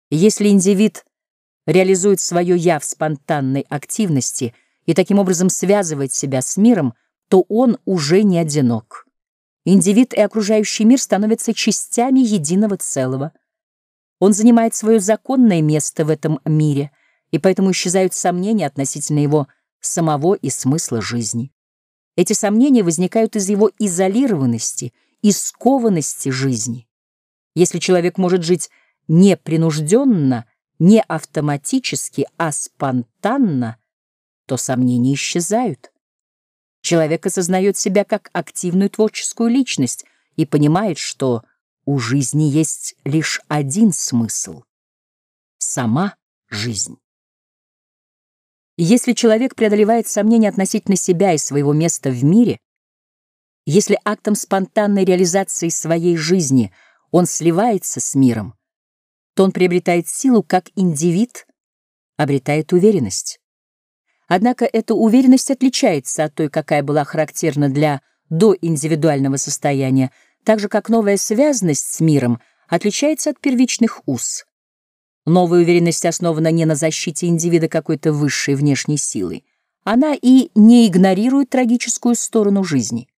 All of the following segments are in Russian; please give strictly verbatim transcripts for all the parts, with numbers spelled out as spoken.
Если индивид реализует свое «я» в спонтанной активности и таким образом связывает себя с миром, то он уже не одинок. Индивид и окружающий мир становятся частями единого целого. Он занимает свое законное место в этом мире, и поэтому исчезают сомнения относительно его самого и смысла жизни. Эти сомнения возникают из его изолированности и скованности жизни. Если человек может жить не принужденно, не автоматически, а спонтанно, то сомнения исчезают. Человек осознает себя как активную творческую личность и понимает, что у жизни есть лишь один смысл — сама жизнь. Если человек преодолевает сомнения относительно себя и своего места в мире, если актом спонтанной реализации своей жизни он сливается с миром, то он приобретает силу, как индивид обретает уверенность. Однако эта уверенность отличается от той, какая была характерна для доиндивидуального состояния, так же как новая связанность с миром отличается от первичных уз. Новая уверенность основана не на защите индивида какой-то высшей внешней силой. Она и не игнорирует трагическую сторону жизни.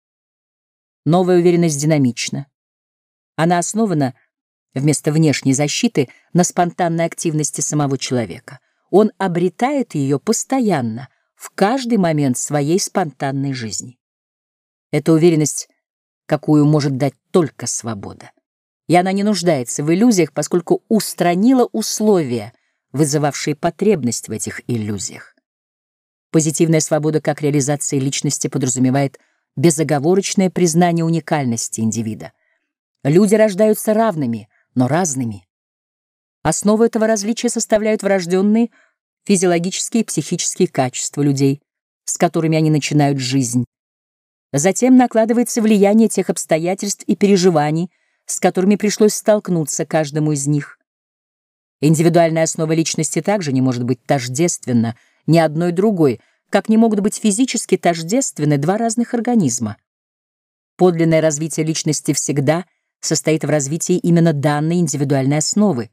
Новая уверенность динамична. Она основана вместо внешней защиты на спонтанной активности самого человека. Он обретает ее постоянно, в каждый момент своей спонтанной жизни. Это уверенность, какую может дать только свобода. И она не нуждается в иллюзиях, поскольку устранила условия, вызывавшие потребность в этих иллюзиях. Позитивная свобода как реализация личности подразумевает безоговорочное признание уникальности индивида. Люди рождаются равными, но разными. Основу этого различия составляют врожденные физиологические и психические качества людей, с которыми они начинают жизнь. Затем накладывается влияние тех обстоятельств и переживаний, с которыми пришлось столкнуться каждому из них. Индивидуальная основа личности также не может быть тождественна ни одной другой, как не могут быть физически тождественны два разных организма. Подлинное развитие личности всегда состоит в развитии именно данной индивидуальной основы.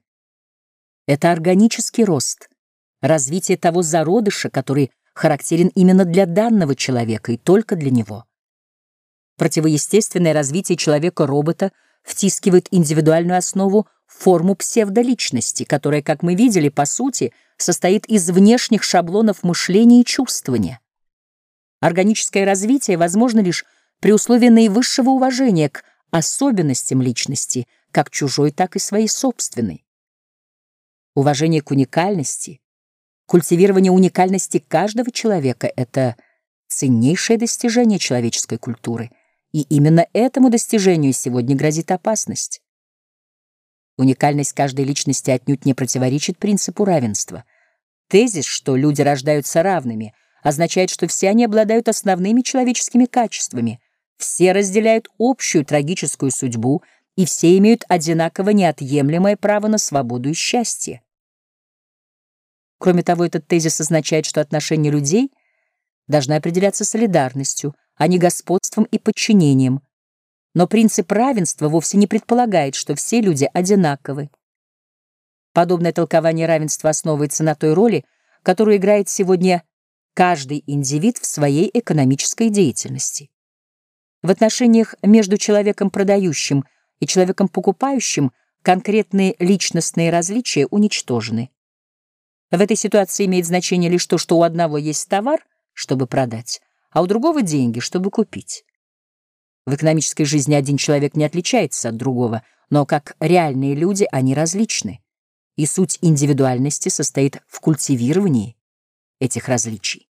Это органический рост, развитие того зародыша, который характерен именно для данного человека и только для него. Противоестественное развитие человека-робота втискивает индивидуальную основу в форму псевдоличности, которая, как мы видели, по сути, состоит из внешних шаблонов мышления и чувствования. Органическое развитие возможно лишь при условии наивысшего уважения к особенностям личности, как чужой, так и своей собственной. Уважение к уникальности, культивирование уникальности каждого человека — это ценнейшее достижение человеческой культуры, и именно этому достижению сегодня грозит опасность. Уникальность каждой личности отнюдь не противоречит принципу равенства. Тезис, что люди рождаются равными, означает, что все они обладают основными человеческими качествами, все разделяют общую трагическую судьбу и все имеют одинаково неотъемлемое право на свободу и счастье. Кроме того, этот тезис означает, что отношения людей должны определяться солидарностью, а не господством и подчинением. Но принцип равенства вовсе не предполагает, что все люди одинаковы. Подобное толкование равенства основывается на той роли, которую играет сегодня каждый индивид в своей экономической деятельности. В отношениях между человеком продающим и человеком покупающим конкретные личностные различия уничтожены. В этой ситуации имеет значение лишь то, что у одного есть товар, чтобы продать, а у другого деньги, чтобы купить. В экономической жизни один человек не отличается от другого, но как реальные люди они различны, и суть индивидуальности состоит в культивировании этих различий.